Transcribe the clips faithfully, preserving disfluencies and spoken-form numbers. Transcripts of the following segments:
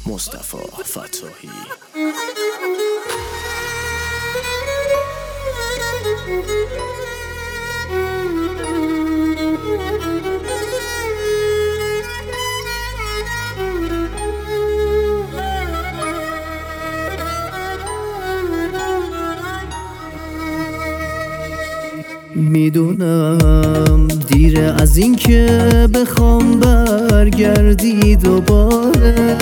مصطفی فتاحی. میدونم دیره از این که بخوام برگردی دوباره،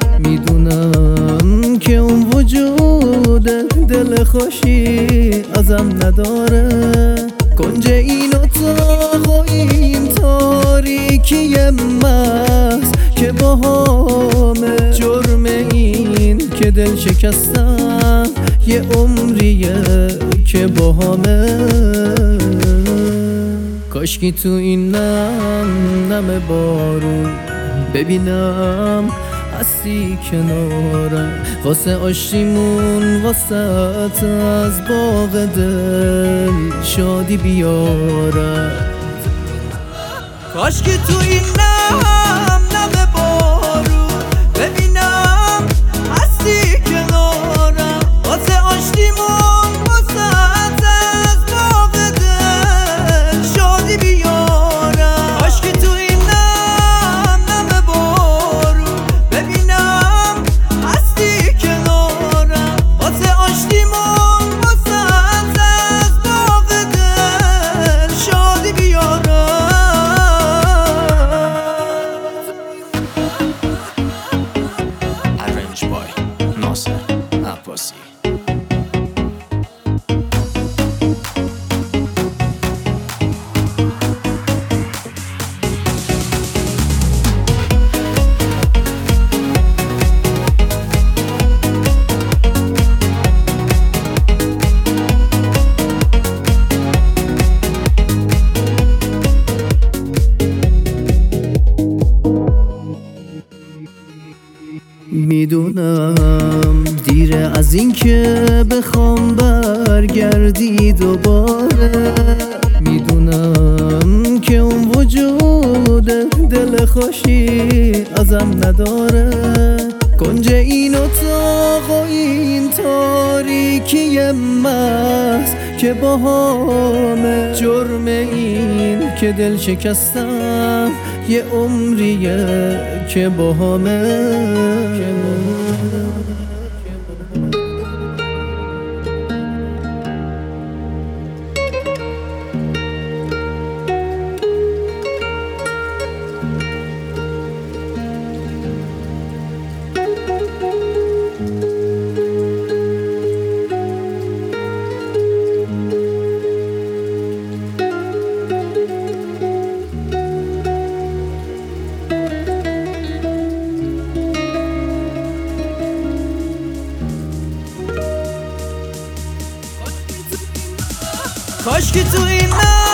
میدونم که اون وجود دل خوشی ازم نداره. کنج این اتاق و این تاریکی محض که باهامه، جرم این که دل شکستم یه عمریه که باهامه. کاشکی تو این نم نم بارون ببینم هستی کنارم، واسه آشتیمون واسه از باغ دل شادی بیارم. کاشکی تو این نم نم بارون ببینم هستی کنارم، واسه آشتیمون واسه از باغ دل شادی بیارم. کاشکی تو این نم نم بارون ببینم هستی کنارم، واسه آشتیمون واسه از باغ دل شادی بیارم. Arrange by Nasser Abbasi. میدونم دیره از این که بخوام برگردی دوباره، میدونم که اون وجود دل خوشی ازم نداره. کنج این اتاق و این تاریکی محض که باهامه، جرم این که دل شکستم یه عمریه که باهامه. کاشکی تو این